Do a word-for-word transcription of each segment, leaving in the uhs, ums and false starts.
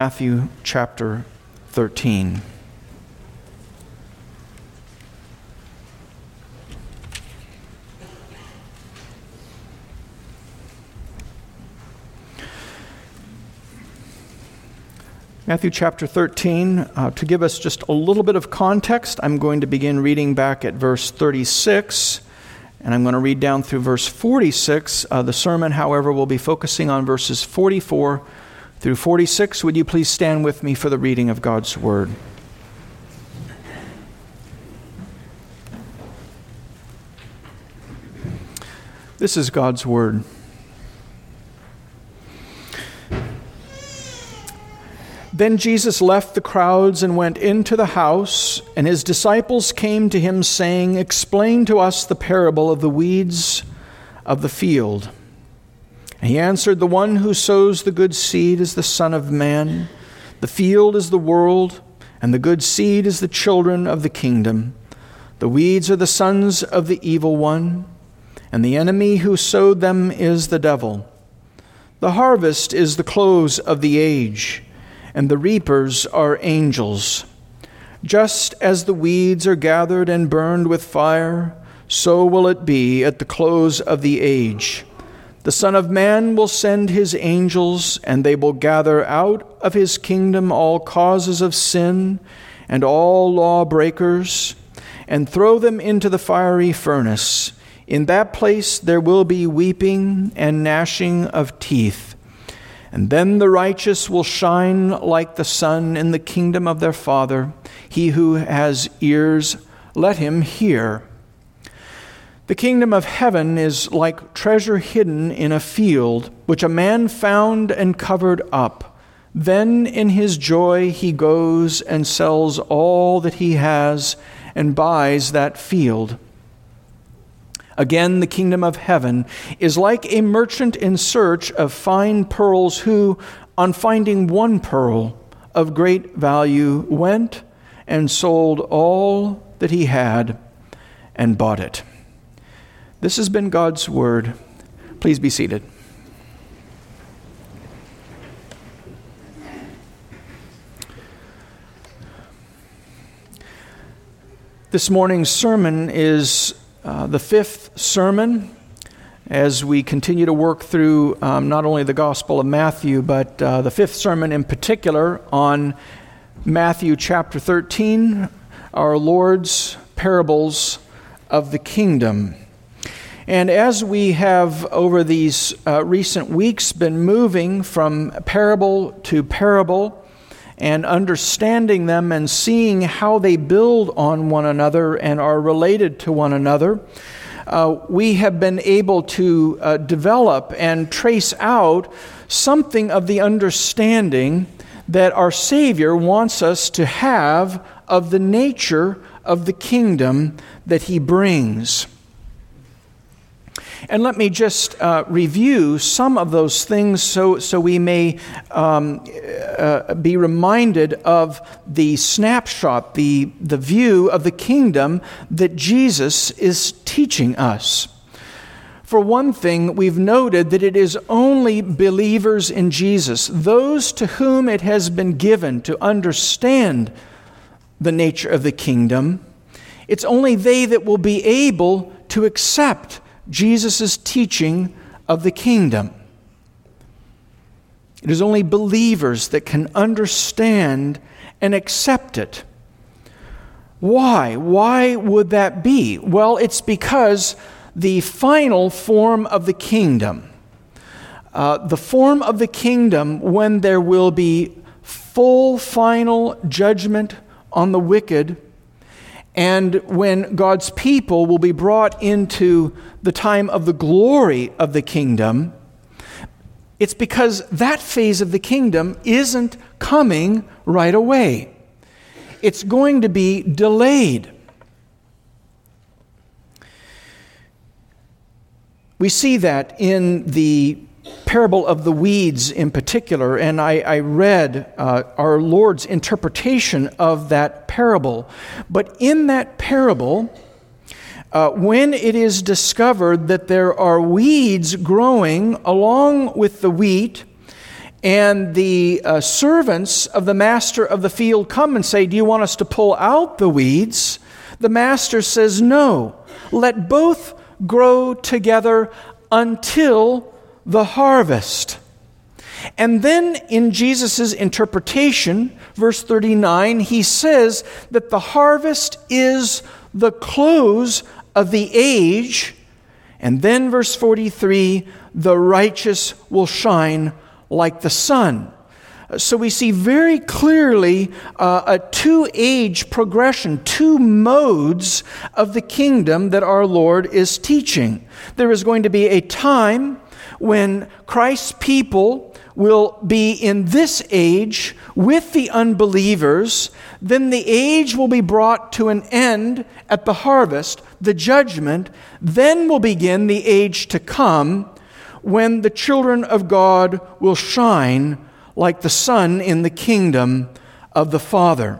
Matthew chapter thirteen. Matthew chapter thirteen, uh, to give us just a little bit of context, I'm going to begin reading back at verse thirty-six, and I'm going to read down through verse forty-six. Uh, the sermon, however, will be focusing on verses forty-four through forty-six. Would you please stand with me for the reading of God's Word? This is God's Word. Then Jesus left the crowds and went into the house, and his disciples came to him, saying, "Explain to us the parable of the weeds of the field." And he answered, "The one who sows the good seed is the Son of Man. The field is the world, and the good seed is the children of the kingdom. The weeds are the sons of the evil one, and the enemy who sowed them is the devil. The harvest is the close of the age, and the reapers are angels. Just as the weeds are gathered and burned with fire, so will it be at the close of the age. The Son of Man will send his angels, and they will gather out of his kingdom all causes of sin and all lawbreakers, and throw them into the fiery furnace. In that place there will be weeping and gnashing of teeth. And then the righteous will shine like the sun in the kingdom of their Father. He who has ears, let him hear. The kingdom of heaven is like treasure hidden in a field, which a man found and covered up. Then in his joy he goes and sells all that he has and buys that field. Again, the kingdom of heaven is like a merchant in search of fine pearls who, on finding one pearl of great value, went and sold all that he had and bought it. This has been God's Word. Please be seated. This morning's sermon is uh, the fifth sermon as we continue to work through um, not only the Gospel of Matthew, but uh, the fifth sermon in particular on Matthew chapter thirteen, our Lord's parables of the kingdom. And as we have over these uh, recent weeks been moving from parable to parable and understanding them and seeing how they build on one another and are related to one another, uh, we have been able to uh, develop and trace out something of the understanding that our Savior wants us to have of the nature of the kingdom that He brings. And let me just uh, review some of those things so, so we may um, uh, be reminded of the snapshot, the, the view of the kingdom that Jesus is teaching us. For one thing, we've noted that it is only believers in Jesus, those to whom it has been given to understand the nature of the kingdom, it's only they that will be able to accept Jesus' teaching of the kingdom. It is only believers that can understand and accept it. Why? Why would that be? Well, it's because the final form of the kingdom, uh, the form of the kingdom when there will be full final judgment on the wicked, and when God's people will be brought into the time of the glory of the kingdom, it's because that phase of the kingdom isn't coming right away. It's going to be delayed. We see that in the parable of the weeds in particular, and I, I read uh, our Lord's interpretation of that parable. But in that parable, uh, when it is discovered that there are weeds growing along with the wheat, and the uh, servants of the master of the field come and say, "Do you want us to pull out the weeds?" The master says, "No, let both grow together until the harvest." And then in Jesus' interpretation, verse thirty-nine, he says that the harvest is the close of the age. And then verse forty-three, the righteous will shine like the sun. So we see very clearly uh, a two-age progression, two modes of the kingdom that our Lord is teaching. There is going to be a time when Christ's people will be in this age with the unbelievers. Then the age will be brought to an end at the harvest, the judgment. Then will begin the age to come when the children of God will shine like the sun in the kingdom of the Father.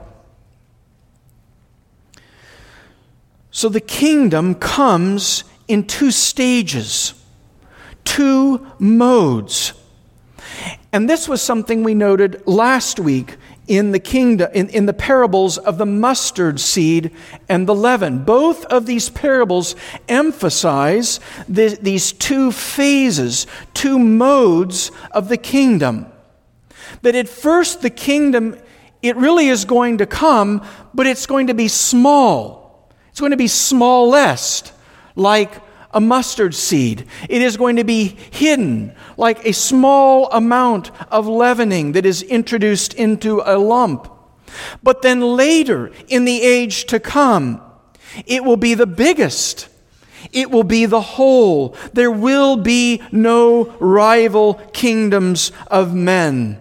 So the kingdom comes in two stages, two modes. And this was something we noted last week in the kingdom, in, in the parables of the mustard seed and the leaven. Both of these parables emphasize the, these two phases, two modes of the kingdom. That at first the kingdom, it really is going to come, but it's going to be small. It's going to be smallest, like a mustard seed. It is going to be hidden, like a small amount of leavening that is introduced into a lump. But then later, in the age to come, it will be the biggest. It will be the whole. There will be no rival kingdoms of men.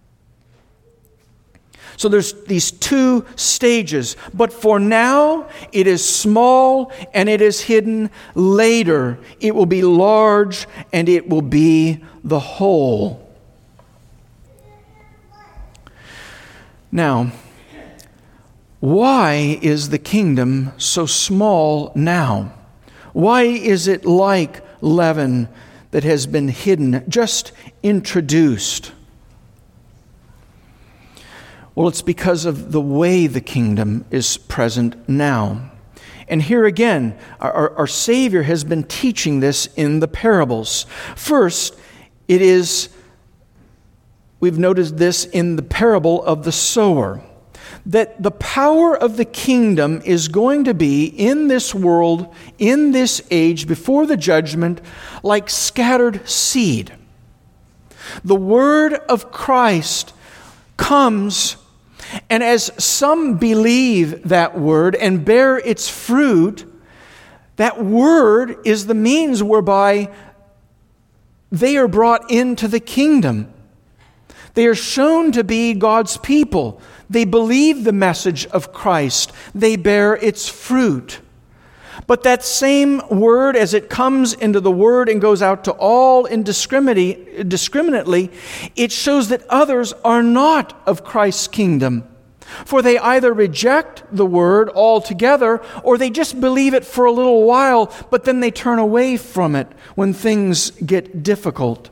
So there's these two stages. But for now, it is small and it is hidden. Later, it will be large and it will be the whole. Now, why is the kingdom so small now? Why is it like leaven that has been hidden, just introduced? Well, it's because of the way the kingdom is present now. And here again, our, our Savior has been teaching this in the parables. First, it is, we've noticed this in the parable of the sower, that the power of the kingdom is going to be in this world, in this age, before the judgment, like scattered seed. The word of Christ comes, and as some believe that word and bear its fruit, that word is the means whereby they are brought into the kingdom. They are shown to be God's people. They believe the message of Christ. They bear its fruit. But that same word, as it comes into the word and goes out to all indiscriminately, it shows that others are not of Christ's kingdom. For they either reject the word altogether, or they just believe it for a little while, but then they turn away from it when things get difficult.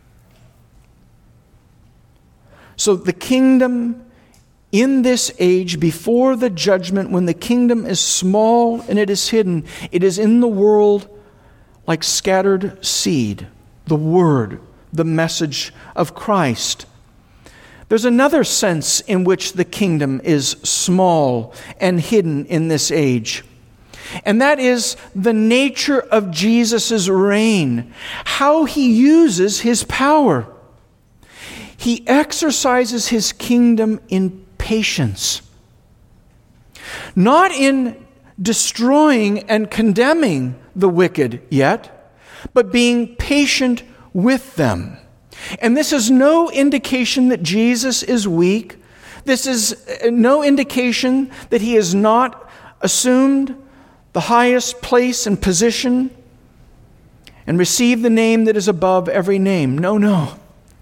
So the kingdom in this age, before the judgment, when the kingdom is small and it is hidden, it is in the world like scattered seed, the word, the message of Christ. There's another sense in which the kingdom is small and hidden in this age. And that is the nature of Jesus' reign, how he uses his power. He exercises his kingdom in patience, not in destroying and condemning the wicked yet, but being patient with them. And this is no indication that Jesus is weak. This is no indication that he has not assumed the highest place and position and received the name that is above every name. No, no.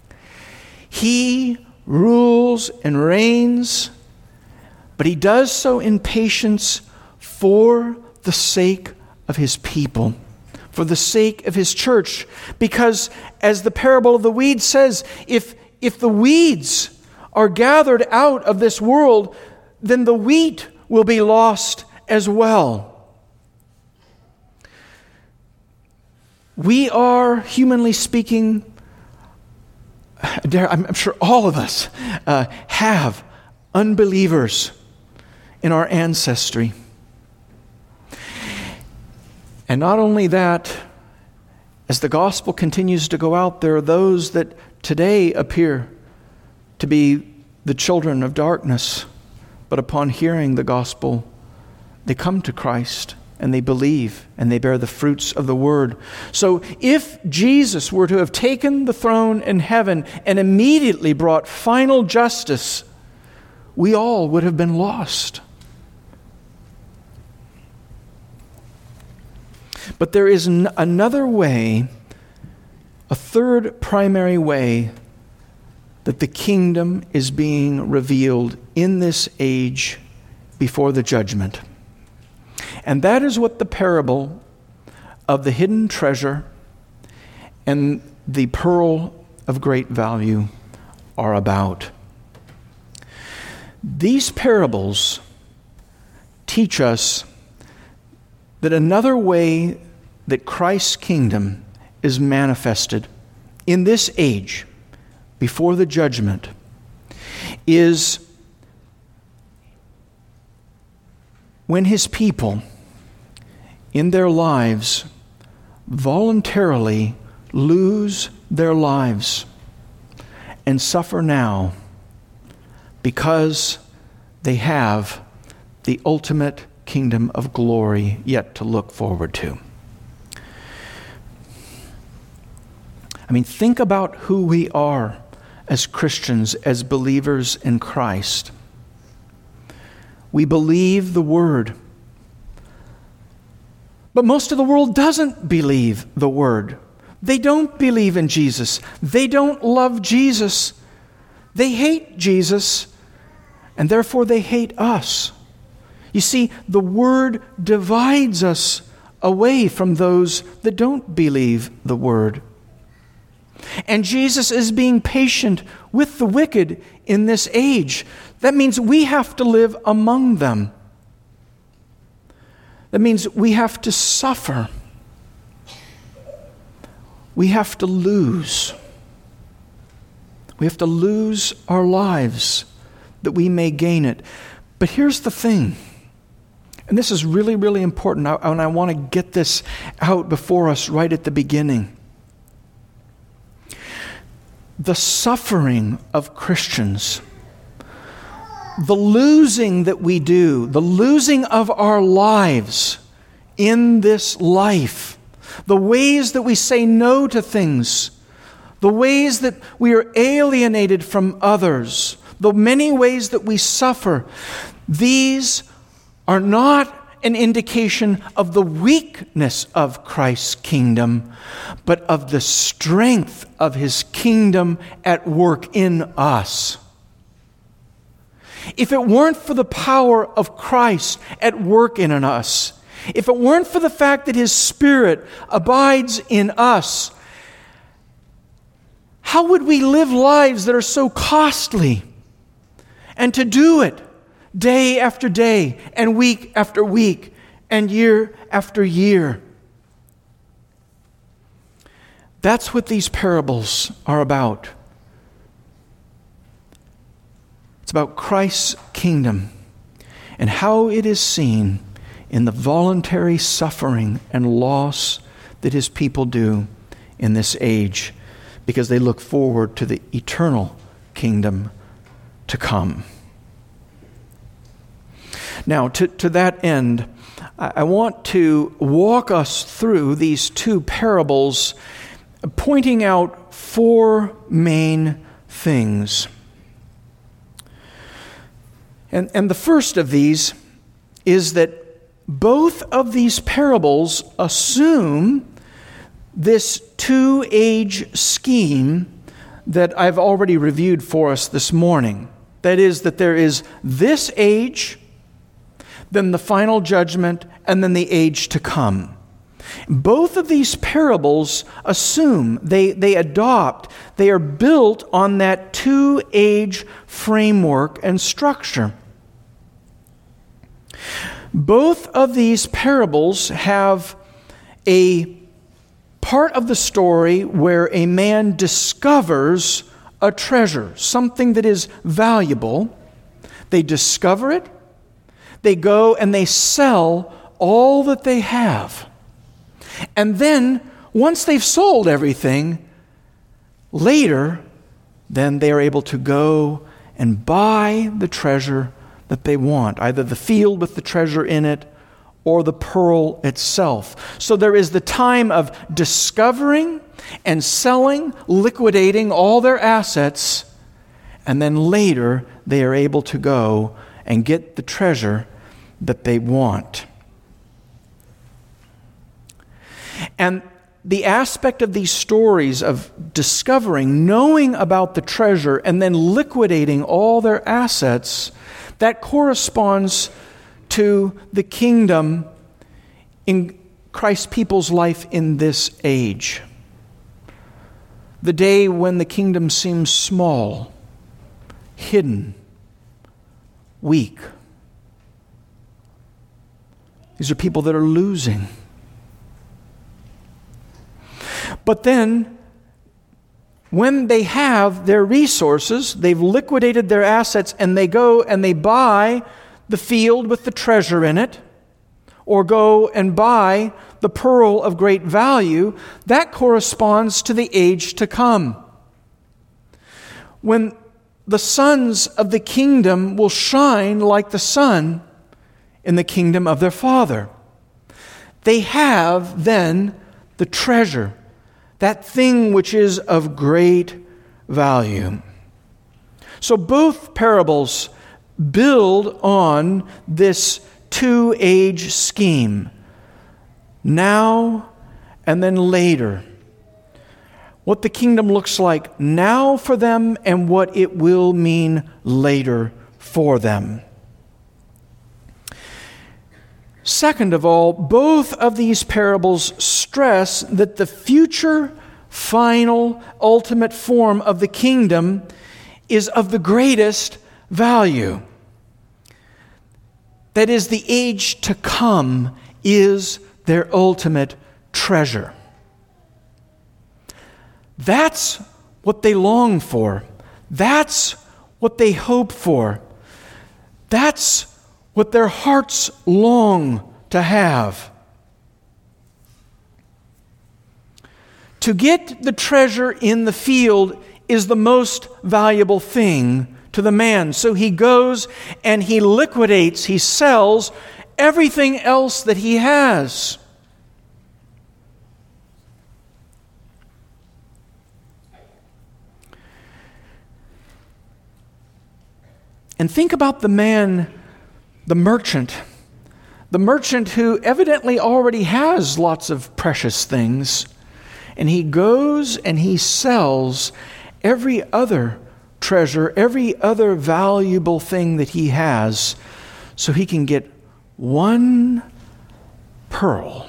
He rules and reigns, but he does so in patience for the sake of his people, for the sake of his church. Because as the parable of the weed says, if if the weeds are gathered out of this world, then the wheat will be lost as well. We are, humanly speaking, I'm sure all of us uh, have unbelievers in our ancestry. And not only that, as the gospel continues to go out, there are those that today appear to be the children of darkness, but upon hearing the gospel, they come to Christ and they believe and they bear the fruits of the word. So if Jesus were to have taken the throne in heaven and immediately brought final justice, we all would have been lost. But there is n- another way, a third primary way that the kingdom is being revealed in this age before the judgment. And that is what the parable of the hidden treasure and the pearl of great value are about. These parables teach us that another way that Christ's kingdom is manifested in this age before the judgment is when his people in their lives voluntarily lose their lives and suffer now because they have the ultimate kingdom of glory yet to look forward to. I mean, think about who we are as Christians, as believers in Christ. We believe the Word. But most of the world doesn't believe the Word. They don't believe in Jesus. They don't love Jesus. They hate Jesus, and therefore they hate us. You see, the Word divides us away from those that don't believe the Word. And Jesus is being patient with the wicked in this age. That means we have to live among them. That means we have to suffer. We have to lose. We have to lose our lives that we may gain it. But here's the thing, and this is really, really important, and I want to get this out before us right at the beginning. The suffering of Christians, the losing that we do, the losing of our lives in this life, the ways that we say no to things, the ways that we are alienated from others, the many ways that we suffer, these are not an indication of the weakness of Christ's kingdom, but of the strength of His kingdom at work in us. If it weren't for the power of Christ at work in us, if it weren't for the fact that His Spirit abides in us, how would we live lives that are so costly? And to do it day after day, and week after week, and year after year. That's what these parables are about. It's about Christ's kingdom and how it is seen in the voluntary suffering and loss that His people do in this age, because they look forward to the eternal kingdom to come. Now, to, to that end, I, I want to walk us through these two parables, pointing out four main things. And, and the first of these is that both of these parables assume this two-age scheme that I've already reviewed for us this morning. That is, that there is this age, then the final judgment, and then the age to come. Both of these parables assume, they, they adopt, they are built on that two-age framework and structure. Both of these parables have a part of the story where a man discovers a treasure, something that is valuable. They discover it. They go and they sell all that they have. And then, once they've sold everything, later, then they are able to go and buy the treasure that they want, either the field with the treasure in it or the pearl itself. So there is the time of discovering and selling, liquidating all their assets, and then later they are able to go and get the treasure that they want. And the aspect of these stories of discovering, knowing about the treasure, and then liquidating all their assets, that corresponds to the kingdom in Christ's people's life in this age. The day when the kingdom seems small, hidden, weak. These are people that are losing. But then, when they have their resources, they've liquidated their assets, and they go and they buy the field with the treasure in it, or go and buy the pearl of great value, that corresponds to the age to come. When the sons of the kingdom will shine like the sun in the kingdom of their Father. They have then the treasure, that thing which is of great value. So both parables build on this two-age scheme, now and then later. What the kingdom looks like now for them and what it will mean later for them. Second of all, both of these parables stress that the future, final, ultimate form of the kingdom is of the greatest value. That is, the age to come is their ultimate treasure. That's what they long for. That's what they hope for. That's what their hearts long to have. To get the treasure in the field is the most valuable thing to the man. So he goes and he liquidates, he sells everything else that he has. And think about the man, the merchant, the merchant who evidently already has lots of precious things, and he goes and he sells every other treasure, every other valuable thing that he has, so he can get one pearl.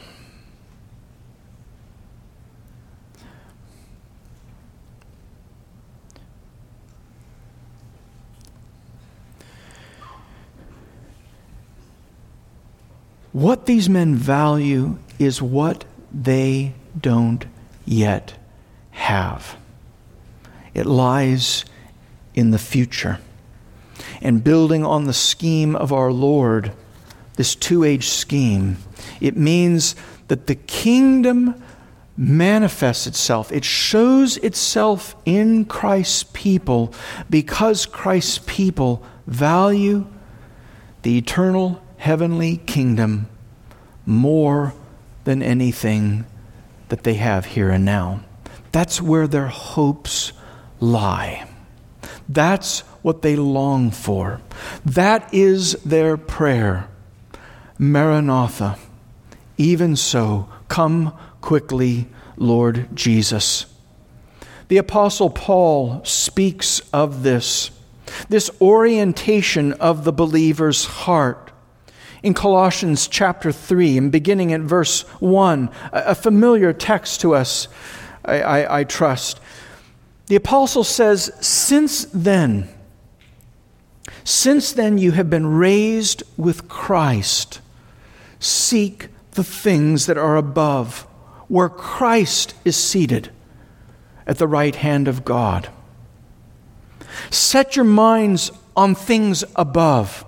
What these men value is what they don't yet have. It lies in the future. And building on the scheme of our Lord, this two-age scheme, it means that the kingdom manifests itself. It shows itself in Christ's people because Christ's people value the eternal heavenly kingdom more than anything that they have here and now. That's where their hopes lie. That's what they long for. That is their prayer. Maranatha, even so, come quickly, Lord Jesus. The Apostle Paul speaks of this, this orientation of the believer's heart in Colossians chapter three and beginning at verse one, a familiar text to us, I, I, I trust. The apostle says, Since then, since then you have been raised with Christ. Seek the things that are above, where Christ is seated at the right hand of God. Set your minds on things above,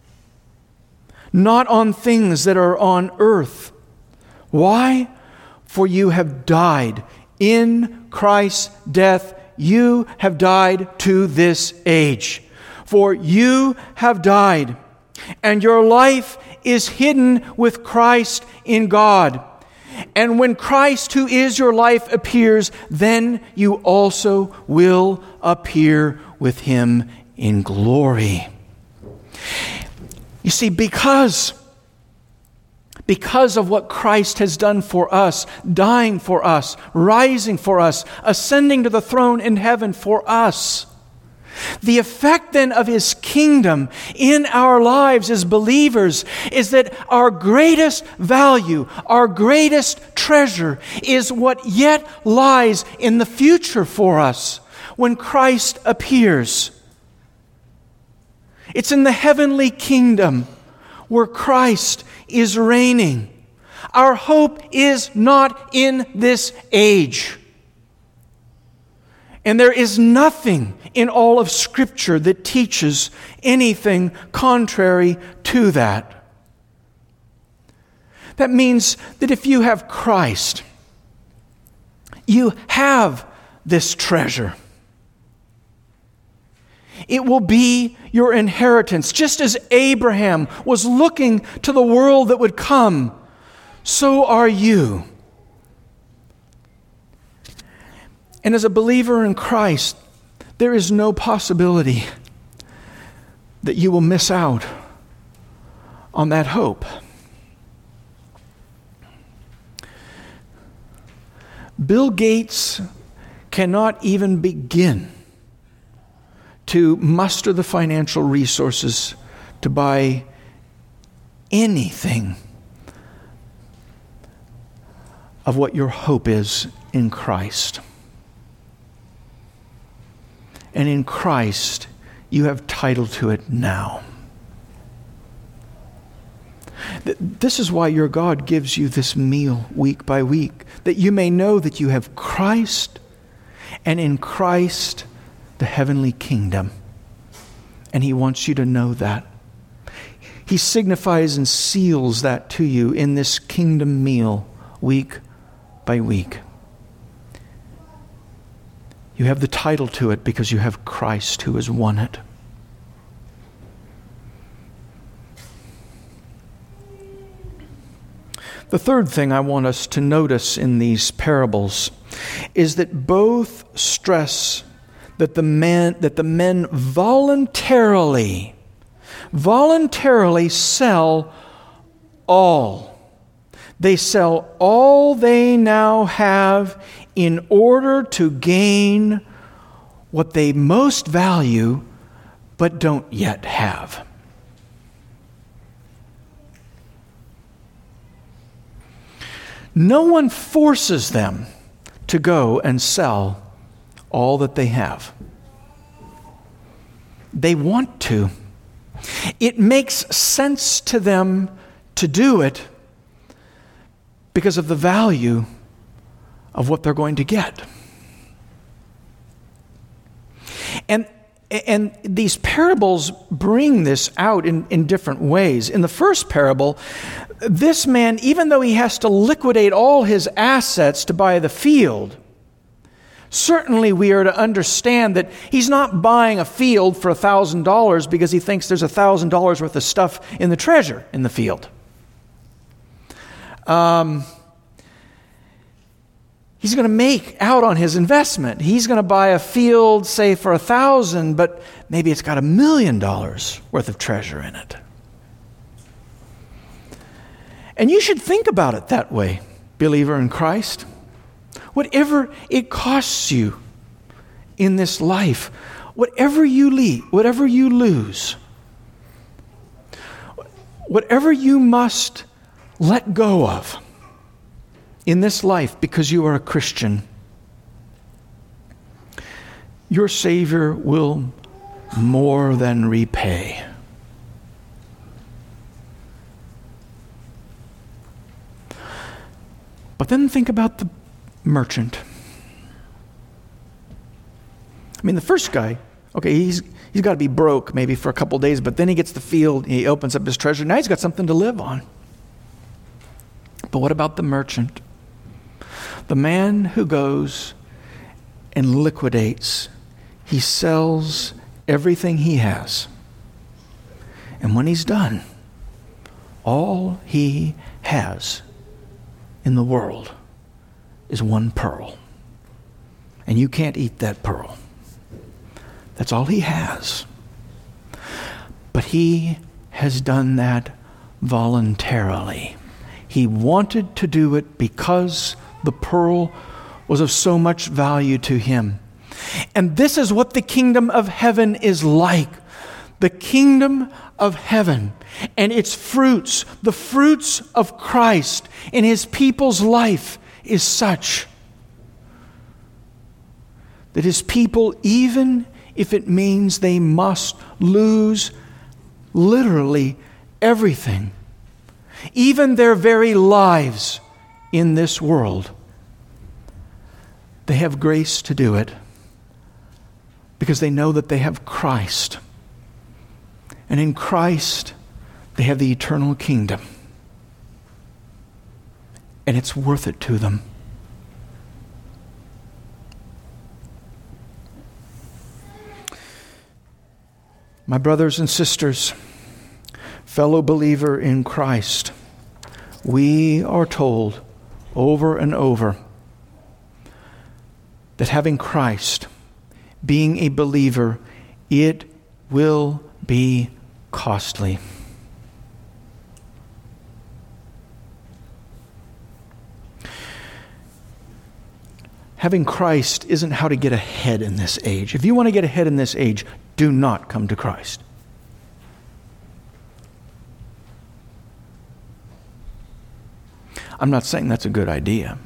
not on things that are on earth. Why? For you have died. In Christ's death, you have died to this age. For you have died, and your life is hidden with Christ in God. And when Christ, who is your life, appears, then you also will appear with him in glory. You see, because, because of what Christ has done for us, dying for us, rising for us, ascending to the throne in heaven for us, the effect then of his kingdom in our lives as believers is that our greatest value, our greatest treasure is what yet lies in the future for us when Christ appears. It's in the heavenly kingdom where Christ is reigning. Our hope is not in this age. And there is nothing in all of Scripture that teaches anything contrary to that. That means that if you have Christ, you have this treasure. It will be your inheritance. Just as Abraham was looking to the world that would come, so are you. And as a believer in Christ, there is no possibility that you will miss out on that hope. Bill Gates cannot even begin to muster the financial resources to buy anything of what your hope is in Christ. And in Christ, you have title to it now. This is why your God gives you this meal week by week, that you may know that you have Christ, and in Christ, the heavenly kingdom. And he wants you to know that. He signifies and seals that to you in this kingdom meal week by week. You have the title to it because you have Christ who has won it. The third thing I want us to notice in these parables is that both stress that the men that the men voluntarily voluntarily sell all. They sell all they now have in order to gain what they most value but don't yet have. No one forces them to go and sell all that they have. They want to. It makes sense to them to do it because of the value of what they're going to get. And And these parables bring this out in, in different ways. In the first parable, this man, even though he has to liquidate all his assets to buy the field, certainly we are to understand that he's not buying a field for one thousand dollars because he thinks there's one thousand dollars worth of stuff in the treasure in the field. Um... He's going to make out on his investment. He's going to buy a field, say, for a thousand, but maybe it's got a million dollars worth of treasure in it. And you should think about it that way, believer in Christ. Whatever it costs you in this life, whatever you leave, whatever you lose, whatever you must let go of in this life because you are a Christian, your Savior will more than repay. But then think about the merchant. I mean, the first guy, okay, he's he's got to be broke maybe for a couple days, but then he gets the field, he opens up his treasure. Now he's got something to live on. But what about the merchant? The man who goes and liquidates, he sells everything he has. And when he's done, all he has in the world is one pearl. And you can't eat that pearl. That's all he has. But he has done that voluntarily. He wanted to do it because the pearl was of so much value to him. And this is what the kingdom of heaven is like. The kingdom of heaven and its fruits, the fruits of Christ in his people's life is such that his people, even if it means they must lose literally everything, even their very lives in this world, they have grace to do it because they know that they have Christ. And in Christ, they have the eternal kingdom. And it's worth it to them. My brothers and sisters, fellow believer in Christ, we are told over and over that having Christ, being a believer, it will be costly. Having Christ isn't how to get ahead in this age. If you want to get ahead in this age, do not come to Christ. I'm not saying that's a good idea.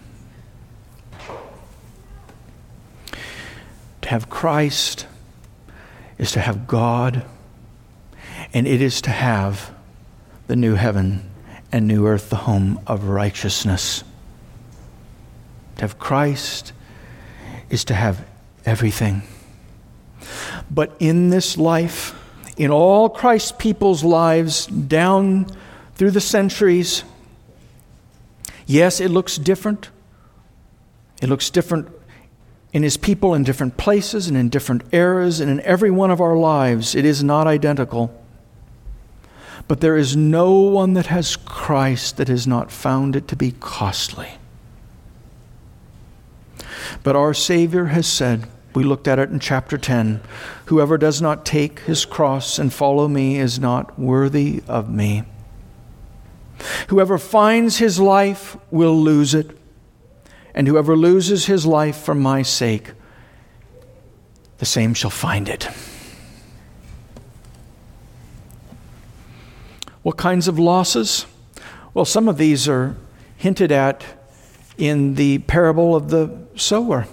To have Christ is to have God, and it is to have the new heaven and new earth, the home of righteousness. To have Christ is to have everything. But in this life, in all Christ's people's lives down through the centuries, yes, it looks different. It looks different in his people in different places and in different eras, and in every one of our lives, it is not identical. But there is no one that has Christ that has not found it to be costly. But our Savior has said, we looked at it in chapter ten, whoever does not take his cross and follow me is not worthy of me. Whoever finds his life will lose it, and whoever loses his life for my sake, the same shall find it. What kinds of losses? Well, some of these are hinted at in the parable of the sower.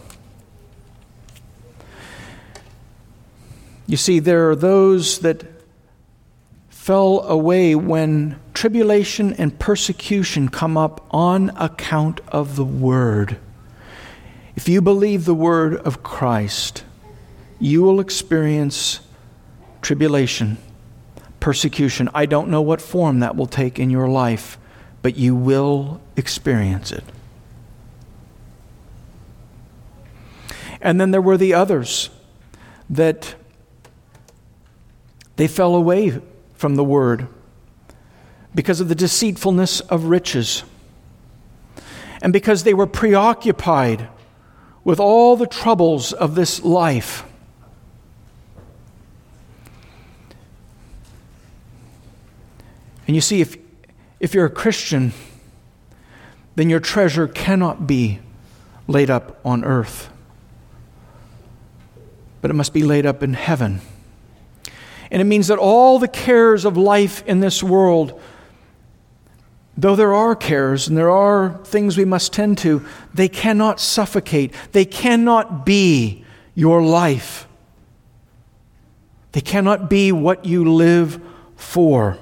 You see, there are those that fell away when tribulation and persecution come up on account of the Word. If you believe the Word of Christ, you will experience tribulation, persecution. I don't know what form that will take in your life, but you will experience it. And then there were the others that they fell away from the Word because of the deceitfulness of riches and because they were preoccupied with all the troubles of this life. And you see, if, if you're a Christian, then your treasure cannot be laid up on earth, but it must be laid up in heaven. And it means that all the cares of life in this world, though there are cares and there are things we must tend to, they cannot suffocate. They cannot be your life. They cannot be what you live for.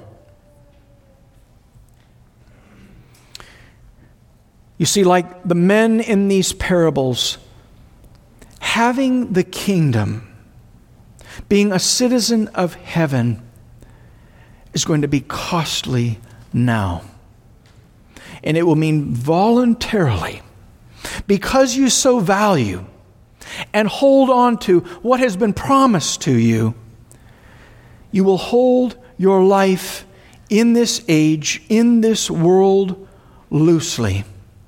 You see, like the men in these parables, having the kingdom, being a citizen of heaven, is going to be costly now. And it will mean voluntarily, because you so value and hold on to what has been promised to you, you will hold your life in this age, in this world, loosely.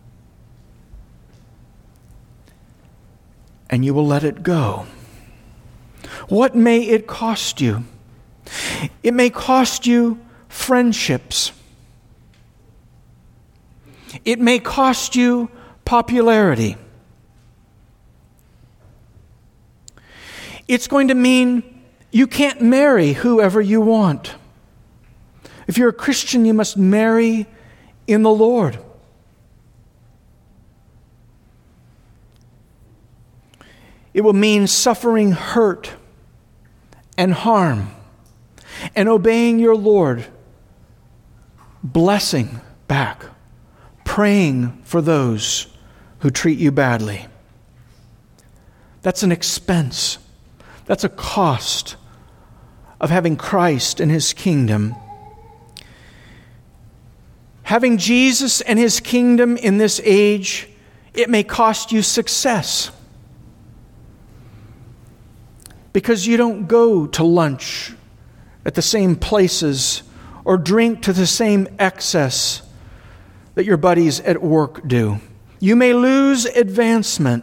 And you will let it go. What may it cost you? It may cost you friendships. It may cost you popularity. It's going to mean you can't marry whoever you want. If you're a Christian, you must marry in the Lord. It will mean suffering hurt and harm and obeying your Lord, blessing back, praying for those who treat you badly. That's an expense. That's a cost of having Christ and His kingdom. Having Jesus and His kingdom in this age, it may cost you success. Because you don't go to lunch at the same places or drink to the same excess that your buddies at work do. You may lose advancement.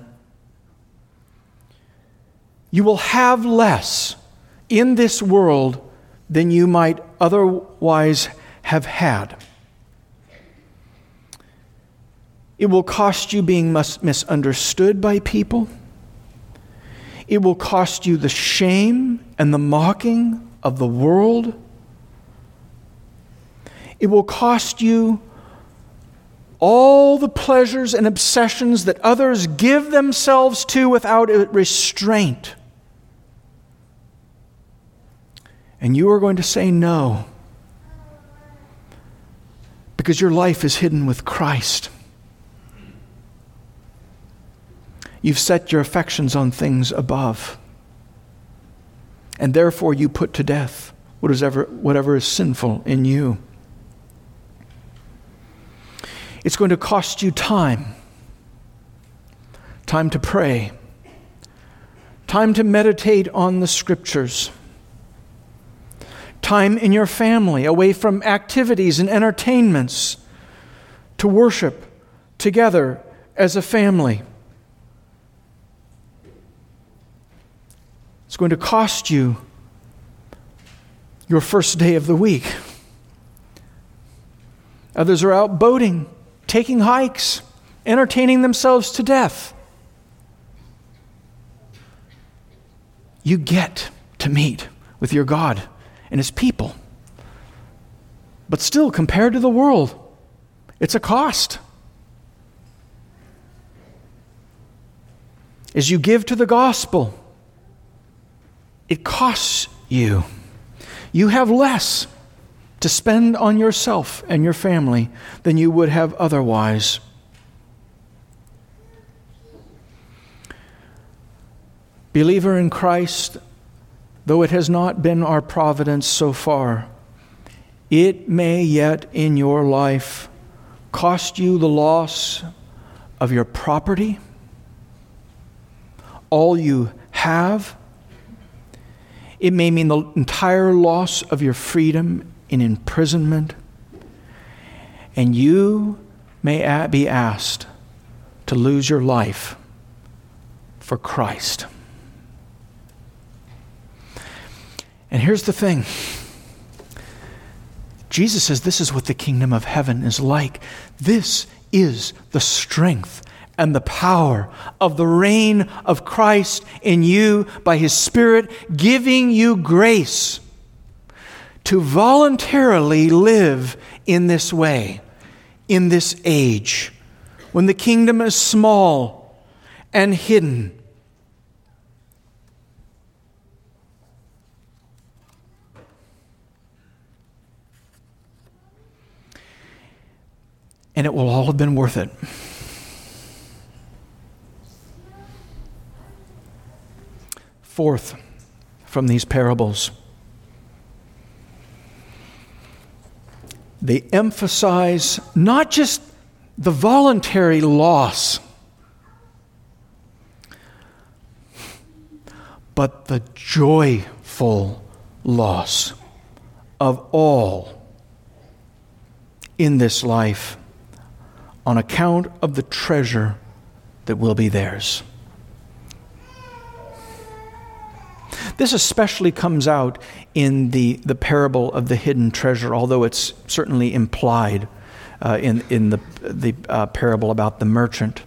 You will have less in this world than you might otherwise have had. It will cost you being mis- misunderstood by people. It will cost you the shame and the mocking of the world. It will cost you all the pleasures and obsessions that others give themselves to without restraint. And you are going to say no, because your life is hidden with Christ. You've set your affections on things above. And therefore you put to death whatever, whatever is sinful in you. It's going to cost you time. Time to pray. Time to meditate on the Scriptures. Time in your family, away from activities and entertainments, to worship together as a family. It's going to cost you your first day of the week. Others are out boating, taking hikes, entertaining themselves to death. You get to meet with your God and His people. But still, compared to the world, it's a cost. As you give to the gospel, it costs you. You have less to spend on yourself and your family than you would have otherwise. Believer in Christ, though it has not been our providence so far, it may yet in your life cost you the loss of your property, all you have. It may mean the entire loss of your freedom in imprisonment. And you may be asked to lose your life for Christ. And here's the thing. Jesus says this is what the kingdom of heaven is like. This is the strength and the power of the reign of Christ in you by His Spirit, giving you grace to voluntarily live in this way. in this age, when the kingdom is small and hidden. And it will all have been worth it. Fourth, from these parables, they emphasize not just the voluntary loss, but the joyful loss of all in this life on account of the treasure that will be theirs. This especially comes out in the, the parable of the hidden treasure, although it's certainly implied uh, in, in the, the uh, parable about the merchant.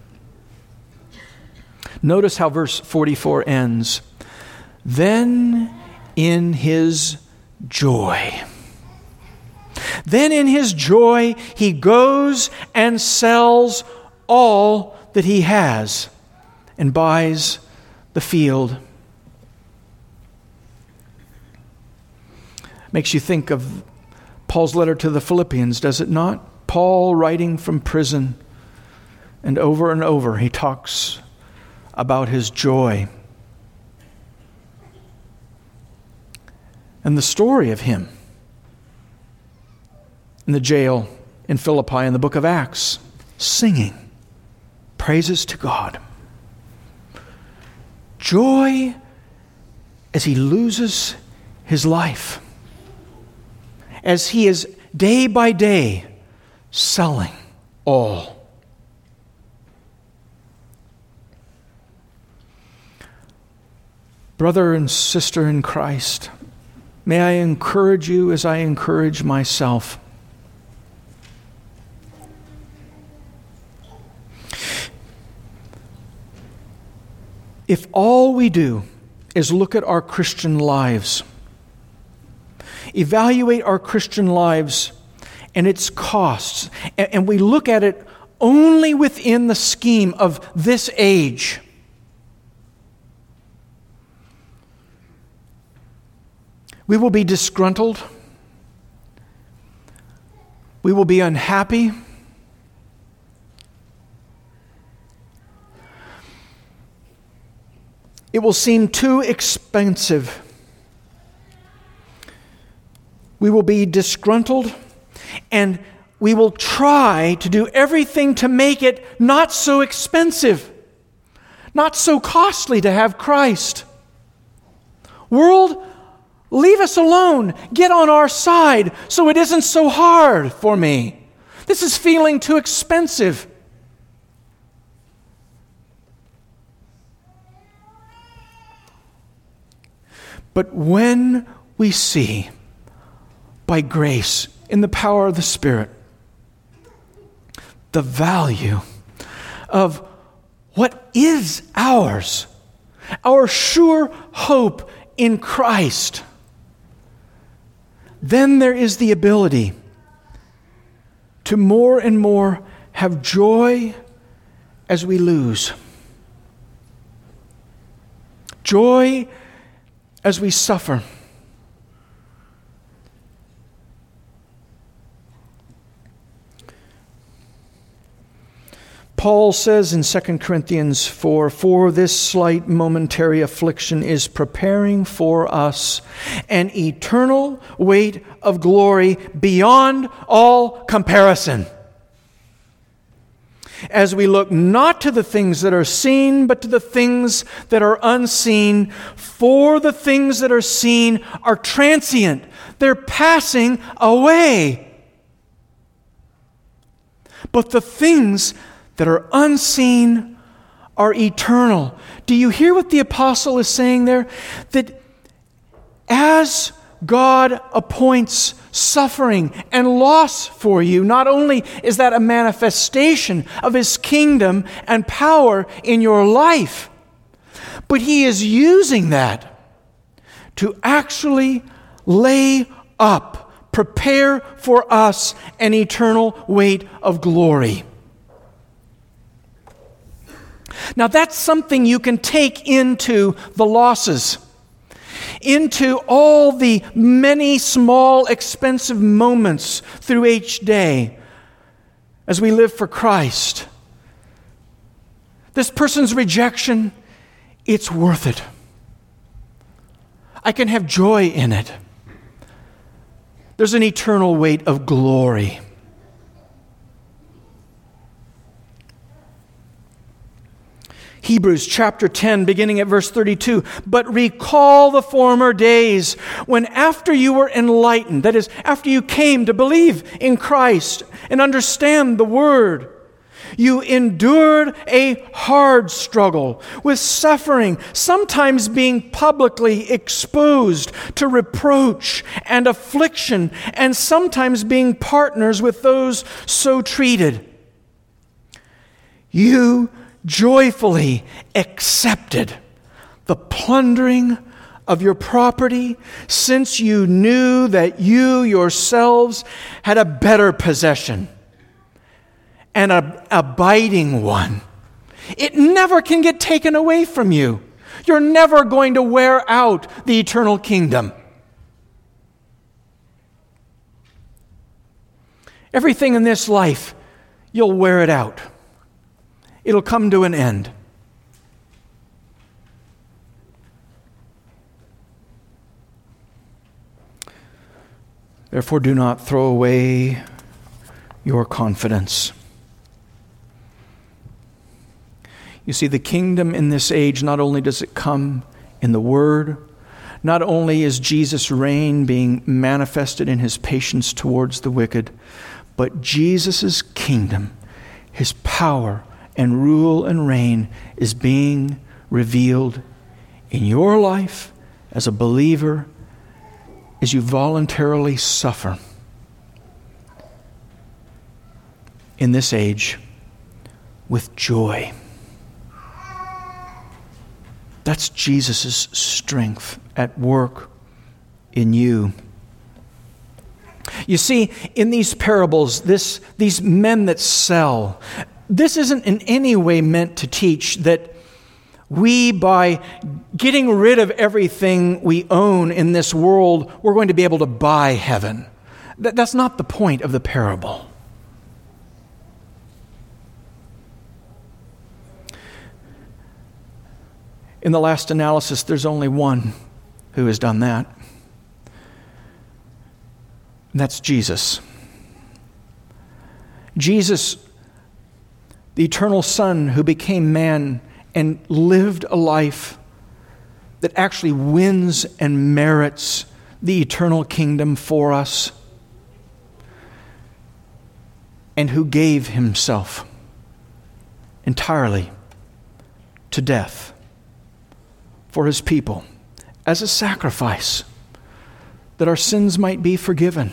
Notice how verse forty-four ends. Then in his joy. Then in his joy he goes and sells all that he has and buys the field. Makes you think of Paul's letter to the Philippians, does it not? Paul writing from prison, and over and over he talks about his joy. And the story of him in the jail in Philippi in the book of Acts, singing praises to God. Joy as he loses his life, as he is day by day selling all. Brother and sister in Christ, may I encourage you as I encourage myself. If all we do is look at our Christian lives, evaluate our Christian lives and its costs, and we look at it only within the scheme of this age, we will be disgruntled, we will be unhappy, it will seem too expensive. We will be disgruntled, and we will try to do everything to make it not so expensive, not so costly to have Christ. World, leave us alone. Get on our side so it isn't so hard for me. This is feeling too expensive. But when we see, by grace, in the power of the Spirit, the value of what is ours, our sure hope in Christ, then there is the ability to more and more have joy as we lose. Joy as we suffer. Paul says in Second Corinthians four, "For this slight momentary affliction is preparing for us an eternal weight of glory beyond all comparison. As we look not to the things that are seen, but to the things that are unseen. For the things that are seen are transient. They're passing away. But the things that are unseen are eternal." Do you hear what the apostle is saying there? That as God appoints suffering and loss for you, not only is that a manifestation of His kingdom and power in your life, but He is using that to actually lay up, prepare for us an eternal weight of glory. Now that's something you can take into the losses, into all the many small, expensive moments through each day as we live for Christ. This person's rejection, it's worth it. I can have joy in it. There's an eternal weight of glory. Hebrews chapter ten, beginning at verse thirty-two. But recall the former days when after you were enlightened, that is, after you came to believe in Christ and understand the Word, you endured a hard struggle with suffering, sometimes being publicly exposed to reproach and affliction, and sometimes being partners with those so treated. You joyfully accepted the plundering of your property, since you knew that you yourselves had a better possession, and an abiding one. It never can get taken away from you. You're never going to wear out the eternal kingdom. Everything in this life, you'll wear it out. It'll come to an end. Therefore, do not throw away your confidence. You see, the kingdom in this age, not only does it come in the Word, not only is Jesus' reign being manifested in His patience towards the wicked, but Jesus' kingdom, His power and rule and reign is being revealed in your life as a believer as you voluntarily suffer in this age with joy. That's Jesus' strength at work in you. You see, in these parables, this, these men that sell, this isn't in any way meant to teach that we, by getting rid of everything we own in this world, we're going to be able to buy heaven. That, that's not the point of the parable. In the last analysis, there's only one who has done that. And that's Jesus. Jesus, the eternal Son who became man and lived a life that actually wins and merits the eternal kingdom for us, and who gave himself entirely to death for his people as a sacrifice that our sins might be forgiven.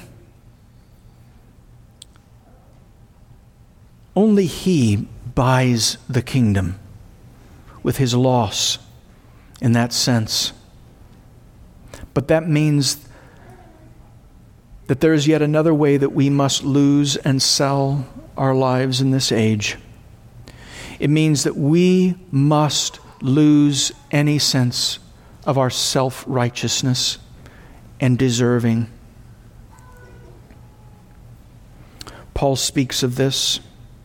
Only he buys the kingdom with his loss in that sense. But that means that there is yet another way that we must lose and sell our lives in this age. It means that we must lose any sense of our self-righteousness and deserving. Paul speaks of this.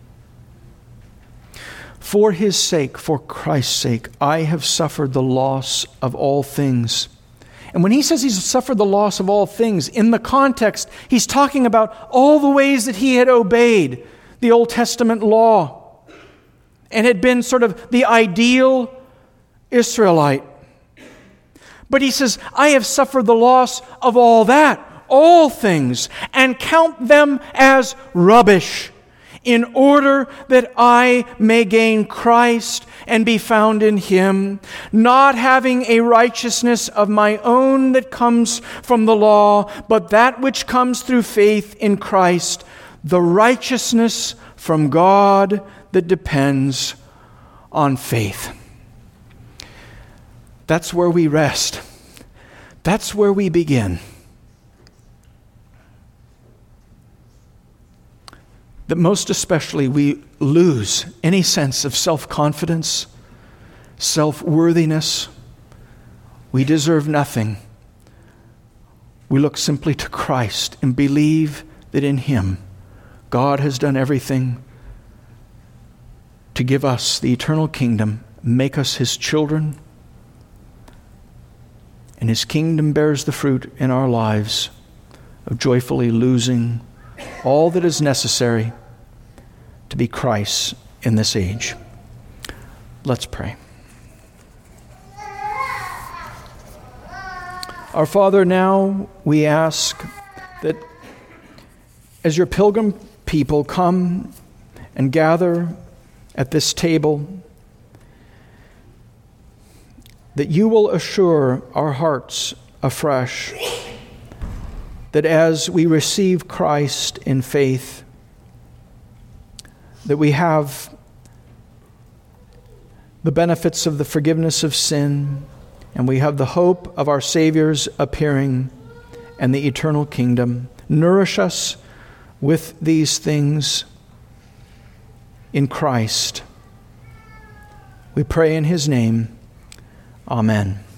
For his sake, for Christ's sake, I have suffered the loss of all things. And when he says he's suffered the loss of all things, in the context, he's talking about all the ways that he had obeyed the Old Testament law and had been sort of the ideal Israelite. But he says, I have suffered the loss of all that, all things, and count them as rubbish, in order that I may gain Christ and be found in him, not having a righteousness of my own that comes from the law, but that which comes through faith in Christ, the righteousness from God that depends on faith. That's where we rest. That's where we begin. that most especially we lose any sense of self-confidence, self-worthiness. We deserve nothing. We look simply to Christ and believe that in Him, God has done everything to give us the eternal kingdom, make us His children, and His kingdom bears the fruit in our lives of joyfully losing all that is necessary to be Christ in this age. Let's pray. Our Father, now we ask that as your pilgrim people come and gather at this table, that you will assure our hearts afresh that as we receive Christ in faith, that we have the benefits of the forgiveness of sin, and we have the hope of our Savior's appearing and the eternal kingdom. Nourish us with these things in Christ. We pray in His name. Amen.